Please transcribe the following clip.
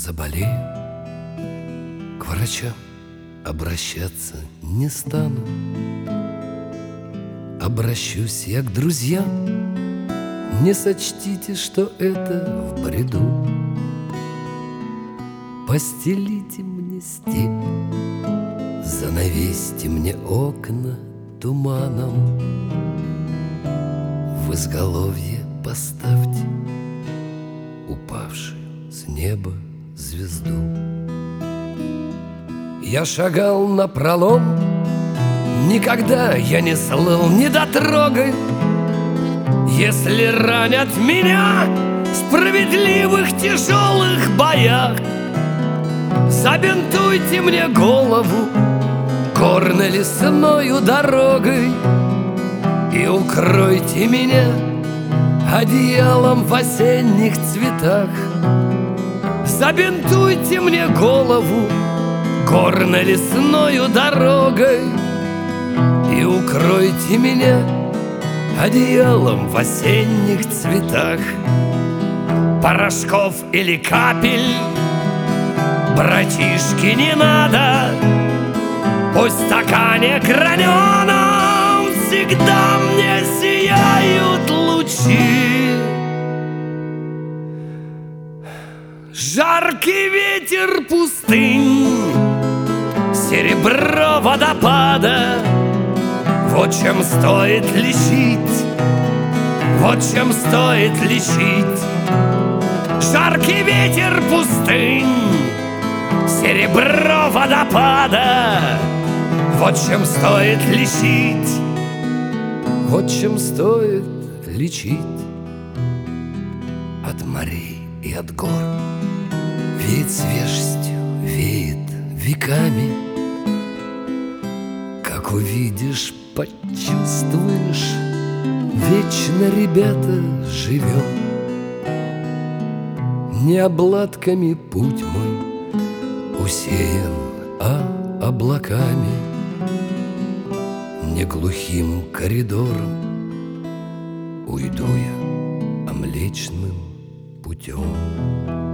заболею, к врачам обращаться не стану. Обращусь я к друзьям, не сочтите, что это в бреду. Постелите мне степь, занавесьте мне окна туманом, в изголовье поставьте упавшую с неба звезду. Я шагал напролом, никогда я не слыл недотрогой. Если ранят меня в справедливых тяжелых боях, забинтуйте мне голову горно-лесною дорогой и укройте меня одеялом в осенних цветах. Забинтуйте мне голову горно-лесною дорогой и укройте меня одеялом в осенних цветах. Порошков или капель, братишки, не надо. Пусть в стакане граненом всегда мне сияют лучи. Жаркий ветер пустынь, серебро водопада, вот чем стоит лечить, вот чем стоит лечить. Жаркий ветер пустынь, серебро водопада, вот чем стоит лечить, вот чем стоит лечить. От морей и от гор веет свежестью, веет веками. Как увидишь, почувствуешь, вечно, ребята, живем. Не обладками путь мой усеян, а облаками. Не глухим коридором уйду я, а млечным путем.